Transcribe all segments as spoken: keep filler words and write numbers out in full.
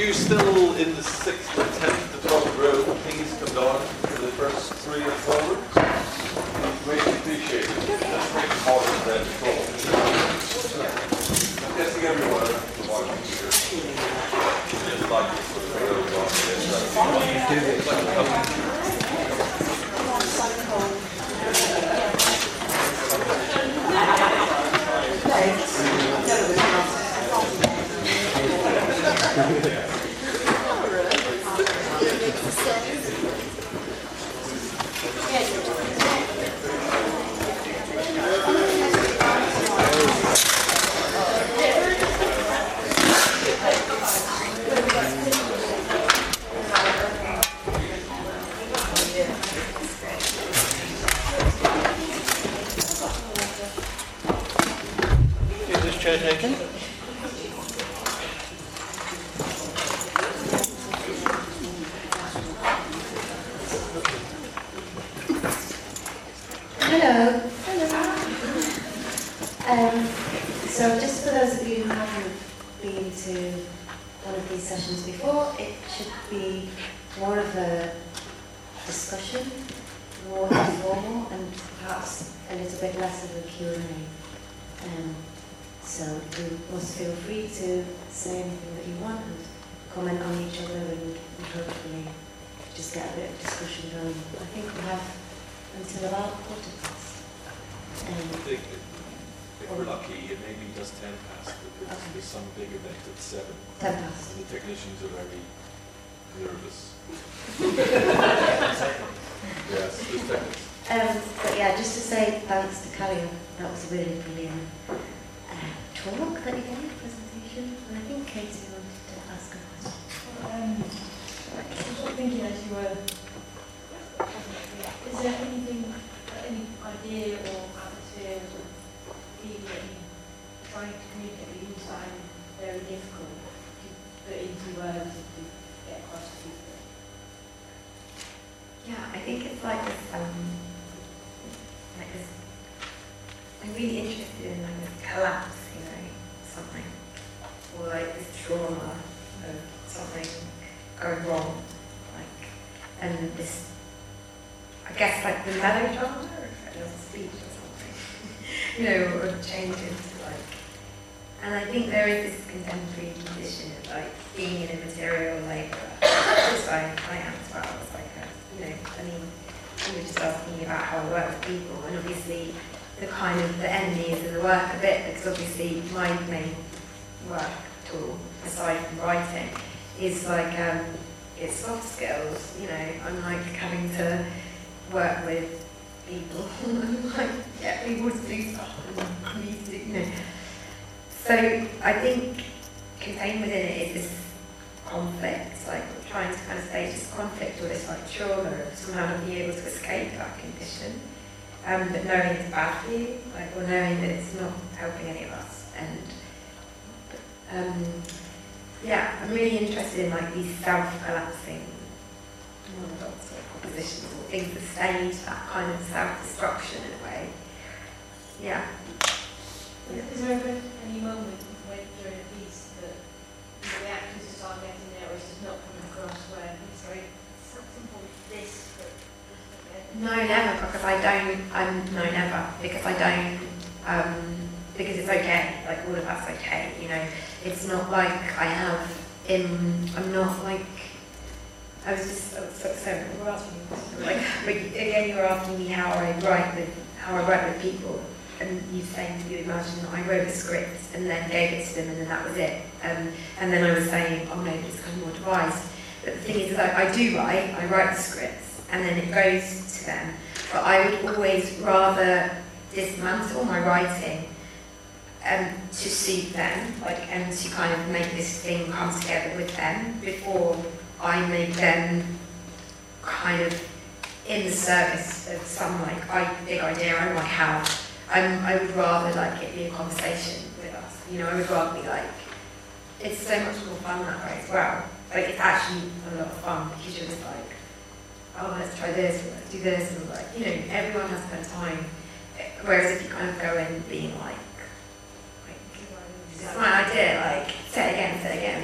you still in the sixth, the tenth, the twelfth row, please come down for the first three or four rows. Greatly appreciated. That's making harder than the floor. I'm guessing everyone is watching here. Just like to put the rows on chair taken. Hello. Hello. Um, so just for those of you who haven't been to one of these sessions before, it should be more of a discussion, more informal, and perhaps a little bit less of a Q and A. Um, so you must feel free to say anything that you want and comment on each other and, and hopefully just get a bit of discussion going. I think we have until about quarter past. Um, I think if we're lucky, it maybe just ten past, because okay. there's some big event at seven. ten past. And the technicians are very nervous. Yes, just technics. Um, but yeah, just to say thanks to Carrie, that was a really brilliant uh, talk that you gave, presentation. And I think Katie wanted to ask a question. Um, I was sort of thinking as you were, is there anything, any idea or atmosphere or feeling that you're trying to communicate that you find very difficult to put into words and to get across to people? Yeah, I think it's like this, um, like this, I'm really interested in like this collapse, you know, something, or like this trauma of something going wrong, like, and this, I guess like the melodrama, or if it does a speech or something, you know, or change into like, and I think there is this contemporary condition of like being in a material labour, which I, I am as well, it's like a, you know, I mean, you were just asking me about how I work with people, and obviously the kind of the enemies of the work a bit, because obviously my main work tool, aside from writing, is like, um, it's soft skills, you know, I'm like having to work with people and like get people to do stuff and need to, you know. So I think contained within it is this conflict, like trying to kind of stage this conflict or this like trauma of somehow not being able to escape that condition, um, but knowing it's bad for you, like, or knowing that it's not helping any of us. And um, yeah, I'm really interested in like these self-collapsing monologues or propositions or things that stage that kind of self-destruction in a way. Yeah. Is there ever any moment when during a piece that the actors just aren't getting there, or it's just not coming across, where it's very simple this, but No, never, because I don't, I'm, no, never, because I don't, um, because it's okay, like all of that's okay, you know, it's not like I have, in, I'm not like, I was just, I was so, so you were asking me, like, but again you were asking me how I write with, how I write with people, and you saying you imagine that I wrote a script and then gave it to them and then that was it, um, and then I was saying, oh no, it's kind of more devised, but the thing is that I do write, I write the scripts, and then it goes to them, but I would always rather dismantle my writing um, to suit them, like, and to kind of make this thing come together with them before I make them kind of in the service of some like I, big idea I might have. I'm, I would rather like it be a conversation with us. You know, I would rather be like, it's so much more fun that way as well. Like it's actually a lot of fun because you're just like, oh, let's try this, or let's do this, and like, you know, everyone has their time. Whereas if you kind of go in being like, like this is my idea, like, say it again, say it again, like,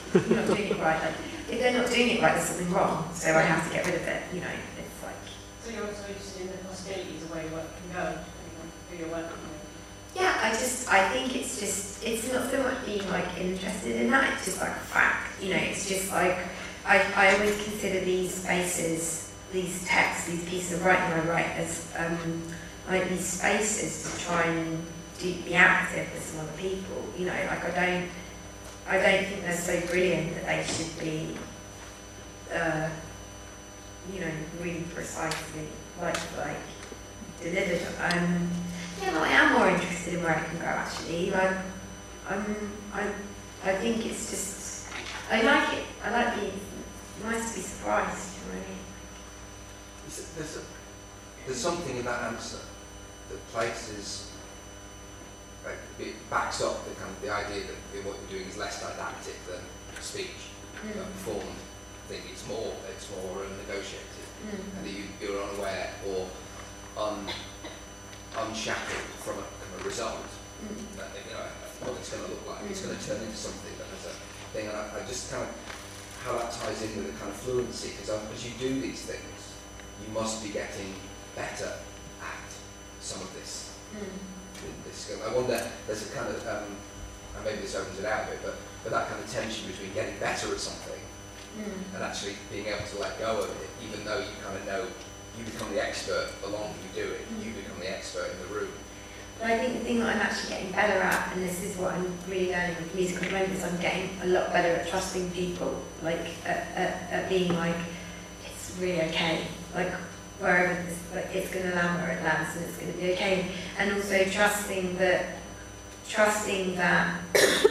you're not doing it right. Like, if they're not doing it right, there's something wrong. So I have to get rid of it. You know, it's like. So you're also interested in the possibilities of where your work can go, depending on who you're working with. Yeah, I just, I think it's just, it's not so much being like interested in that, it's just like a fact, you know, it's just like, I, I always consider these spaces, these texts, these pieces of writing I write as um, like these spaces to try and do, be active with some other people, you know, like I don't, I don't think they're so brilliant that they should be, uh, you know, really precisely like, like, delivered. Um, Yeah, no, I am more interested in where I can go actually. Like, um, I, I think it's just, I like it. I like being, nice to be surprised, you know what I mean? There's, there's, a, there's something in that answer that places, like, it backs up the kind of the idea that what you're doing is less didactic than speech. Mm. Like performed, I think it's more, it's more negotiated, Mm. and that you, you're unaware or un. unshackled from a, from a result Mm. that, you know, what it's going to look like. Mm. It's going to turn into something that has a thing, and I, I just kind of how that ties in with the kind of fluency, because as you do these things, you must be getting better at some of this. Mm. This skill. I wonder, there's a kind of, um, and maybe this opens it out a bit, but, but that kind of tension between getting better at something Mm. and actually being able to let go of it, even though you kind of know. You become the expert the longer you do it. You become the expert in the room. But I think the thing that I'm actually getting better at, and this is what I'm really learning with music at the moment, is I'm getting a lot better at trusting people, like at, at, at being like, it's really okay, like wherever this, like it's going to land where it lands and it's going to be okay, and also trusting that, trusting that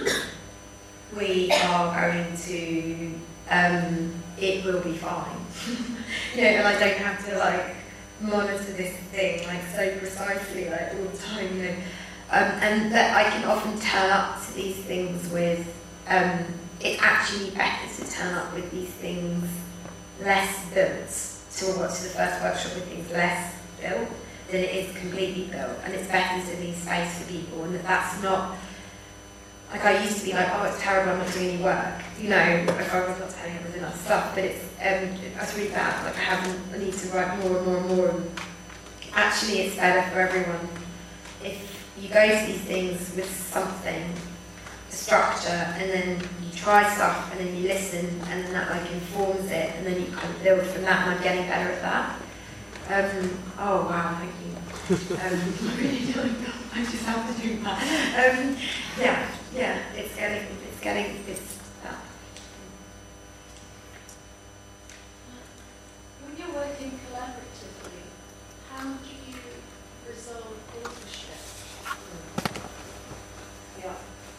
we are going to, um, it will be fine. You know, and I don't have to like monitor this thing like so precisely like all the time, you know. Um, and that I can often turn up to these things with, um, it's actually better to turn up with these things less built, to watch the first workshop with things less built than it is completely built. And it's better to leave space for people, and that that's not, like I used to be like, oh, it's terrible, I'm not doing any work. You know, like I was not telling everyone enough stuff, but it's, um, that's really bad. Like I haven't, I need to write more and more and more. And actually, it's better for everyone if you go to these things with something, a structure, and then you try stuff, and then you listen, and then that like informs it, and then you kind of build from that, and I'm getting better at that. Um, oh wow, thank you. Um, really don't know. I just have to do that. Um, yeah, yeah, it's getting, it's getting, it's that. When you're working collaboratively, how do you resolve authorship? Yeah.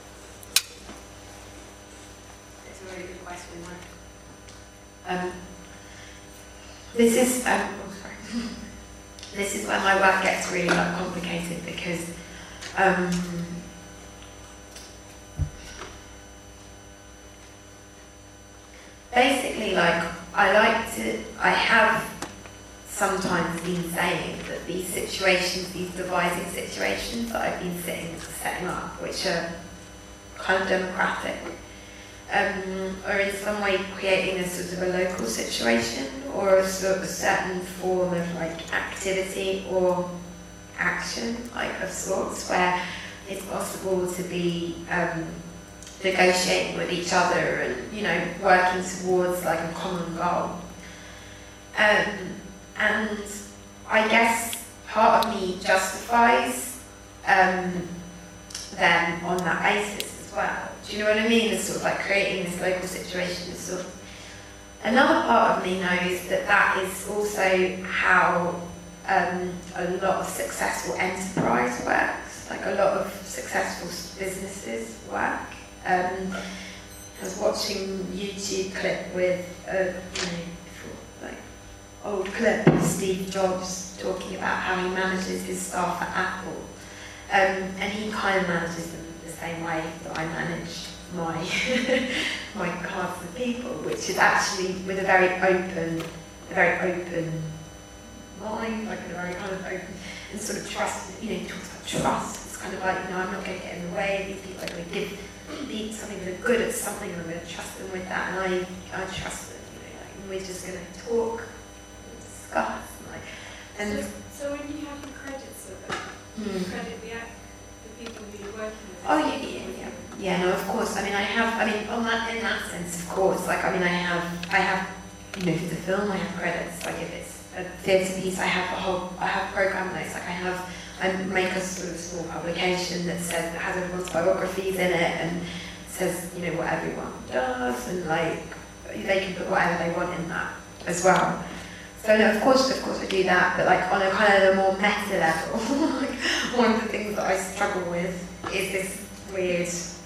It's a really good question, right? Um, this is, um, oh sorry. This is where my work gets really like, complicated because um, basically, like, I like to, I have sometimes been saying that these situations, these devising situations that I've been sitting setting up, which are kind of democratic, um, are in some way creating a sort of a local situation or a sort of a certain form of like activity or action, like of sorts, where it's possible to be um, negotiating with each other and, you know, working towards like a common goal. Um, and I guess part of me justifies um, them on that basis as well. Do you know what I mean? It's sort of like creating this local situation. Is sort of another part of me knows that that is also how um, a lot of successful enterprise works. Like a lot of successful businesses work. Um, I was watching a YouTube clip with a you know, like old clip of Steve Jobs talking about how he manages his staff at Apple, um, and he kind of manages them the same way that I manage my my cast of people, which is actually with a very open, a very open mind, like a very kind of open and sort of trust. You know, he talks about trust. It's kind of like, you know, I'm not going to get in the way of these people. I'm going to give be something they're good at something, I'm going to trust them with that, and I, I trust them, you know, like, and we're just going to talk, and discuss, like, and So, so when you have the credits of it, mm. you credit the, act, the people who you're working with. Oh yeah, yeah, yeah. Yeah, no, of course. I mean, I have. I mean, on that in that sense, of course. Like, I mean, I have. I have. You know, for the film, I have credits. Like, if it's a theatre piece, I have a whole. I have program notes. Like, I have. I make a sort of small publication that says that has everyone's biographies in it and says, you know, what everyone does, and like they can put whatever they want in that as well. So no, of course, of course I do that, but like on a kind of a more meta level, like one of the things that I struggle with is this weird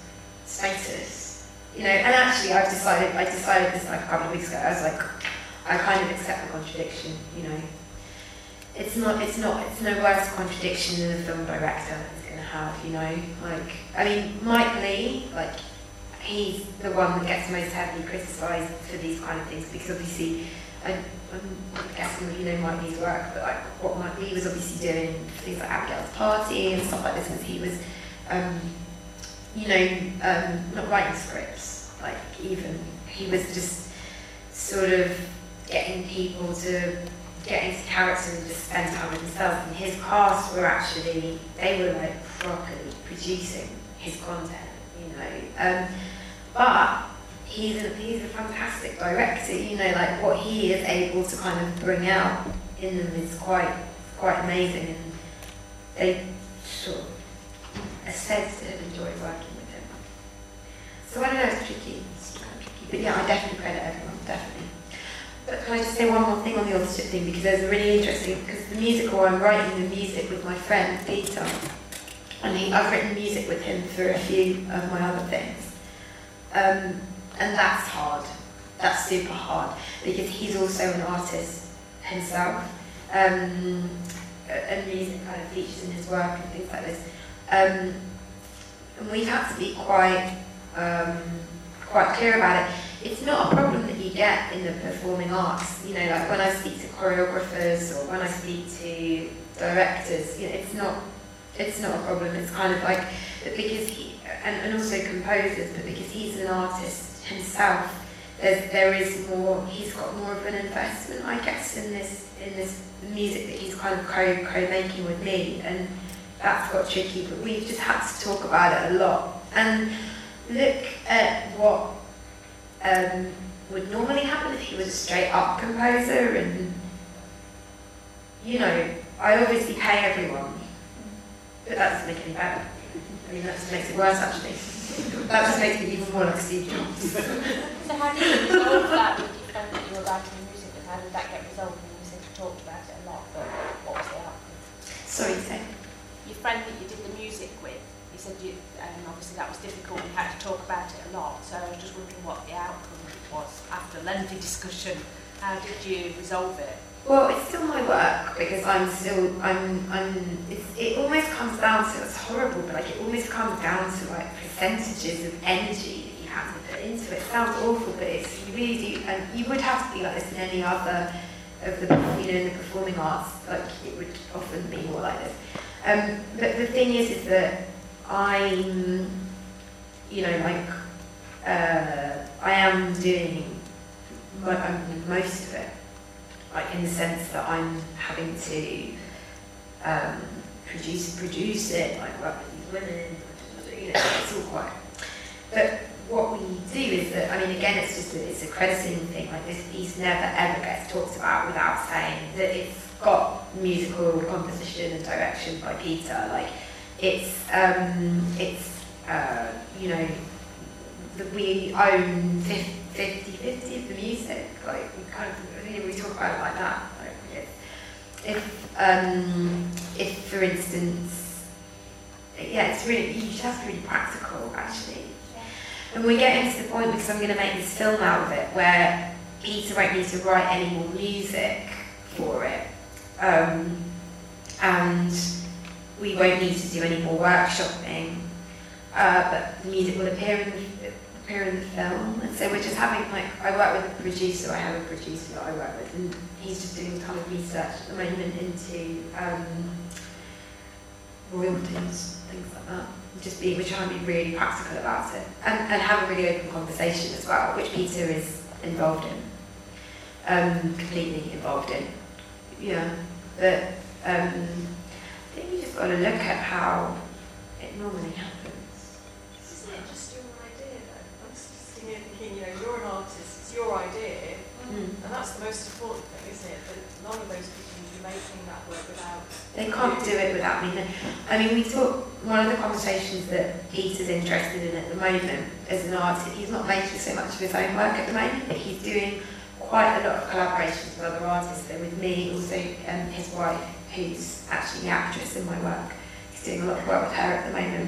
status, you know. And actually, I've decided, I decided this like a couple of weeks ago. I was like, I kind of accept the contradiction, you know. It's not, it's not, it's no worse contradiction than a film director is going to have, you know. Like, I mean, Mike Leigh, like, he's the one that gets most heavily criticised for these kind of things because obviously. I, I'm guessing that you know Mike Leigh's work, but like what Mike Leigh was obviously doing, things like Abigail's Party and stuff like this, was he was, um, you know, um, not writing scripts, like even, he was just sort of getting people to get into character and just spend time with themselves, and his cast were actually, they were like properly producing his content, you know, um, but He's a, he's a fantastic director, you know, like what he is able to kind of bring out in them is quite quite amazing, and they sort of are said to have enjoyed working with him. So I don't know, it's tricky, it's kind of tricky, but yeah, I definitely credit everyone, definitely. But can I just say one more thing on the authorship thing, because there's a really interesting, because the musical, I'm writing the music with my friend Peter, and he, I've written music with him for a few of my other things. Um, And that's hard. That's super hard because he's also an artist himself, um, and music kind of features in his work and things like this. Um, and we've had to be quite, um, quite clear about it. It's not a problem that you get in the performing arts. You know, like when I speak to choreographers or when I speak to directors, you know, it's not, it's not a problem. It's kind of like because he, and, and also composers, but because he's an artist himself, there's, there is more, he's got more of an investment, I guess, in this in this music that he's kind of co, co-making with me, and that's got tricky, but we've just had to talk about it a lot, and look at what um, would normally happen if he was a straight up composer, and, you know, I obviously pay everyone, but that doesn't make it any better. I mean, that just makes it worse, actually. That just makes me even more like Steve Jobs. So how did you resolve that with your friend that you were writing music with? How did that get resolved? And you said you talked about it a lot, but what was the outcome? Sorry, say. Your friend that you did the music with, you said you, um, obviously that was difficult and you had to talk about it a lot, so I was just wondering what the outcome was after a lengthy discussion. How did you resolve it? Well, it's still my work because I'm still, I'm, I'm, it's, it almost comes down to, it's horrible, but like it almost comes down to like percentages of energy that you have to put into it. It sounds awful, but it's, you really do, and you would have to be like this in any other of the, you know, in the performing arts, like it would often be more like this. Um, but the thing is, is that I'm, you know, like, uh, I am doing mo- um, most of it. Like in the sense that I'm having to um, produce produce it, like work with these women, you know, it's all quite. But what we do is that, I mean, again, it's just a, it's a crediting thing. Like this piece never ever gets talked about without saying that it's got musical composition and direction by Peter. Like it's um, it's uh, you know, that we own fifty fifty of the music. Like we kind of. We talk about it like that. Like if, if, um, if, for instance, yeah, it's really, you just have to be really practical, actually. And we're getting to the point, because I'm going to make this film out of it, where Peter won't need to write any more music for it, um, and we won't need to do any more workshopping. Uh, but the music will appear in the appear in the film, and so we're just having, like, I work with a producer, I have a producer that I work with, and he's just doing a ton of research at the moment into um, royalties, things like that. just be, we're trying to be really practical about it and, and have a really open conversation as well, which Peter is involved in, um, completely involved in. Yeah, but um, I think you just got to look at how it normally happens. Isn't it just your idea though? I'm just sitting here thinking, you know, you're an artist, it's your idea, Mm. and that's the most important thing, isn't it? That none of those people would be making that work without. They can't do it without me. I mean, we talk, one of the conversations that Peter's interested in at the moment as an artist, he's not making so much of his own work at the moment, but he's doing quite a lot of collaborations with other artists. So with me, also um, his wife, who's actually the actress in my work, he's doing a lot of work with her at the moment.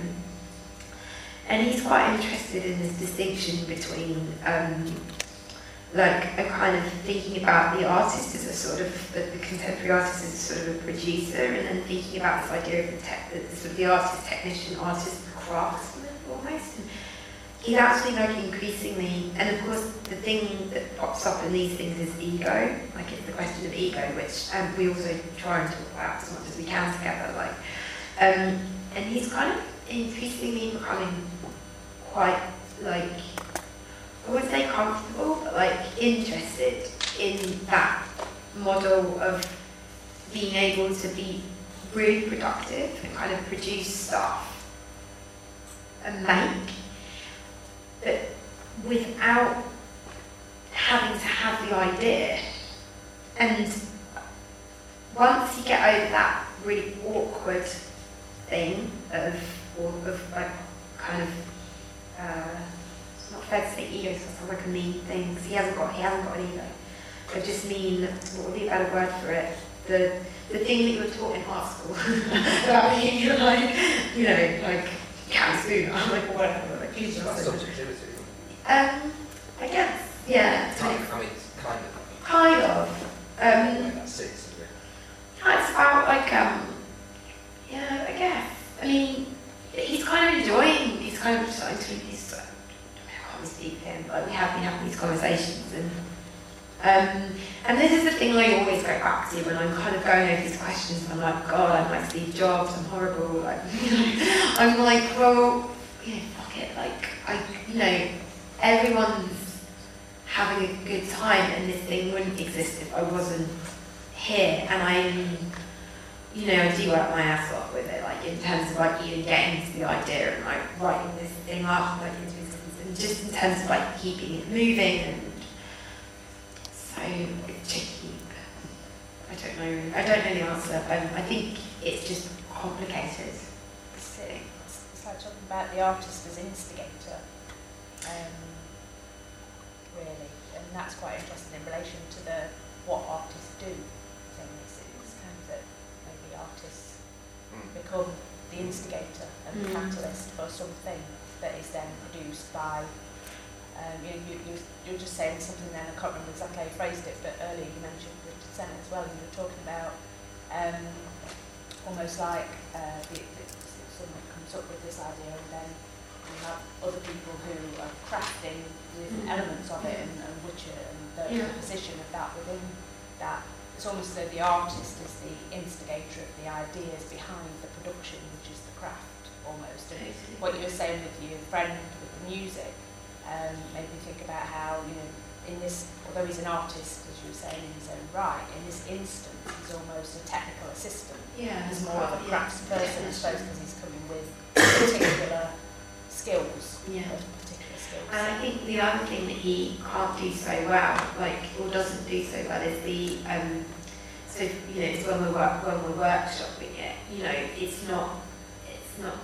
And he's quite interested in this distinction between um, like a kind of thinking about the artist as a sort of, the, the contemporary artist as a sort of a producer, and then thinking about this idea of the, tech, the, the sort of the artist, technician, artist, craftsman almost. And he's actually like increasingly, and of course the thing that pops up in these things is ego, like it's the question of ego, which um, we also try and talk about as much as we can together. Like, um, and he's kind of increasingly becoming quite like, I wouldn't say comfortable, but like interested in that model of being able to be really productive and kind of produce stuff and make, but without having to have the idea. And once you get over that really awkward thing of, or of like kind of, uh, it's not fair to say ego, so it's like a mean thing, because he hasn't got, he hasn't got an ego. I just mean, what would be a better word for it? The the thing that you were taught in art school about being like, you know, like cat and spoon, I'm like whatever, like please That's just. subjectivity. Um, I guess, yeah. It's kind of, I mean, it's kind of. Kind of. Um, Um, that's it, isn't it? it's about like um, yeah, I guess. I mean, he's kind of enjoying. He's kind of starting to. He's, I can't really speak to him, but we have been having these conversations, and um, and this is the thing I always go back to when I'm kind of going over these questions. And I'm like, God, I'm like Steve Jobs. I'm horrible. Like, you know, I'm like, well, you know, fuck it. Like, I, you know, everyone's having a good time, and this thing wouldn't exist if I wasn't here. And I'm, you know, I do work my ass off with it, like in terms of like even getting to the idea and like writing this thing up, like into existence, and just in terms of like keeping it moving, and so to keep. I don't know. I don't know the answer. Um, I think it's just complicated. It's, it's like talking about the artist as instigator, um, really, and that's quite interesting in relation to the what artists do. Thing. It's, it's kind of that maybe artists become the instigator and the Mm. catalyst for something that is then produced by. Um, you, you, you, you were just saying something then, I can't remember exactly how you phrased it, but earlier you mentioned Richard Sennett as well, and you were talking about um, almost like uh, the, the, someone comes up with this idea and then you have other people who are crafting with Mm. elements of it and, and which are, and the, Yeah. the position of that within that. It's almost as though the artist is the instigator of the ideas behind the production, which is the craft almost. And what you were saying with your friend with the music um, made me think about how, you know, in this, although he's an artist, as you were saying, in his own right, in this instance, he's almost a technical assistant. Yeah. He's more of a Yeah. crafts person, I suppose, because he's coming with particular skills. Yeah. Particular skills. And I think the other thing that he can't do so well, like, or doesn't do so well, is the, um, so, you know, it's when we're, work, when we're workshopping it, you know, it's not, it's not,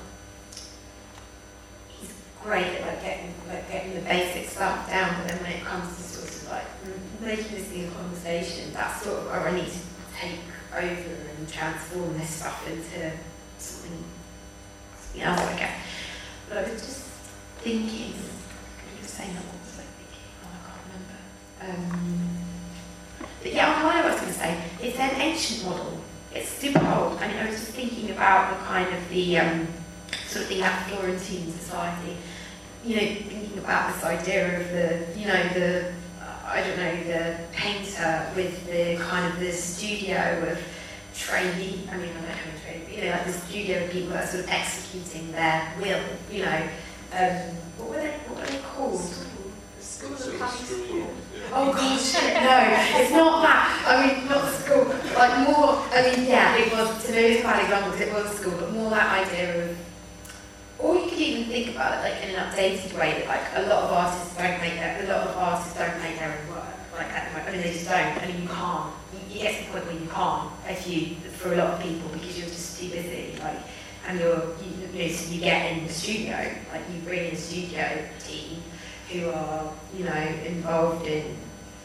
he's great at like getting, like getting the basic stuff down, but then when it comes to sort of like making this in a conversation, that's sort of where I need to take over and transform this stuff into something, something else, I guess. But I was just thinking, you were saying that, what was I thinking? Oh, I can't remember. Um, but yeah, I know what I was going to say. It's an ancient model. It's super old. I mean, I was just thinking about the kind of the um, sort of the that Florentine society. You know, thinking about this idea of the, you know, the uh, I don't know, the painter with the kind of the studio of trainee, I mean, I don't know how many trainee, but, you know, like the studio people that are sort of executing their will, you know. Um, what were they, what were they called? The school Sort of of high school, school. yeah. Oh gosh, no, it's not that. I mean, not school. Like more, I mean, yeah, it was, to me it's a bad example because it was school, but more that idea of, or you could even think about it like in an updated way that like a lot of artists don't make their, a lot of artists don't make their own work. Like at the moment, I mean, they just don't. I mean, you can't. You, you get to the point where you can't, if you, for a lot of people, because you're just too busy. Like, and you're, you, you know, so you get in the studio, like you bring in a studio team who are, you know, involved in.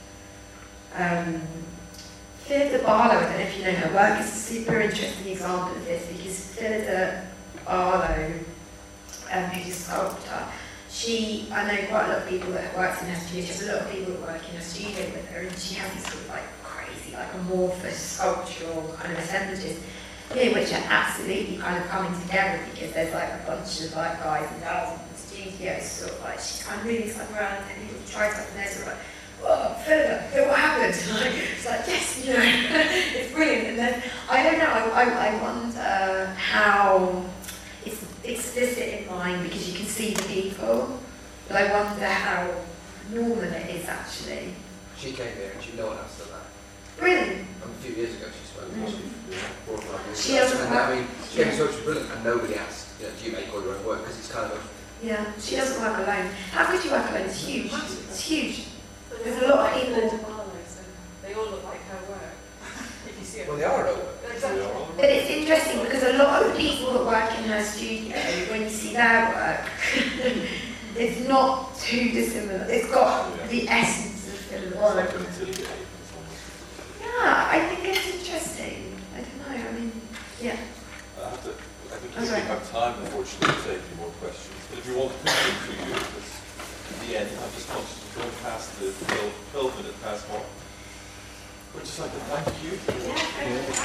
Um, Philida Barlow, I don't know if you know her work, is a super interesting example of this because Philida Barlow, um, who's a sculptor, she, I know quite a lot of people that have worked in her studio, she has a lot of people that work in her studio with her, and she has these sort of like crazy, like amorphous sculptural kind of assemblages, you know, which are absolutely kind of coming together because there's like a bunch of like guys and girls in the studio, sort of like, she's kind of moving something around and people try something, and they're sort of like, oh, Philida, what happened? Like, it's like, yes, you know, it's brilliant. And then, I don't know, I, I, I wonder how it's explicit in mind because you can see the people, but I wonder how normal it is actually. She came here and she no one else done that. Brilliant. Um, a few years ago she spoke, Mm. she, yeah, four or five years She ago. doesn't And have- I mean, she came to she was brilliant and nobody asked, you know, do you make all your own work? Because it's kind of, Yeah, she doesn't work alone. How could you work alone? It's huge. It's huge. But There's they're a lot of like people- Philida Barlow, so they all look like her work. If you see it. well, they are her own work. Exactly. But it's interesting because a lot of the people that work in her studio, when you see their work, it's not too dissimilar. It's got the essence of Philida It's Barlow. like an atelier. It's almost. Yeah, I think it's interesting. I don't know, I mean, yeah. I have to, I think That's we right. have time, unfortunately, to take any more questions. But if you want to put them to you, because at the end, I'm just conscious of going past the twelve, twelve minute past mark. I'd just like to thank you for Yeah, thank you.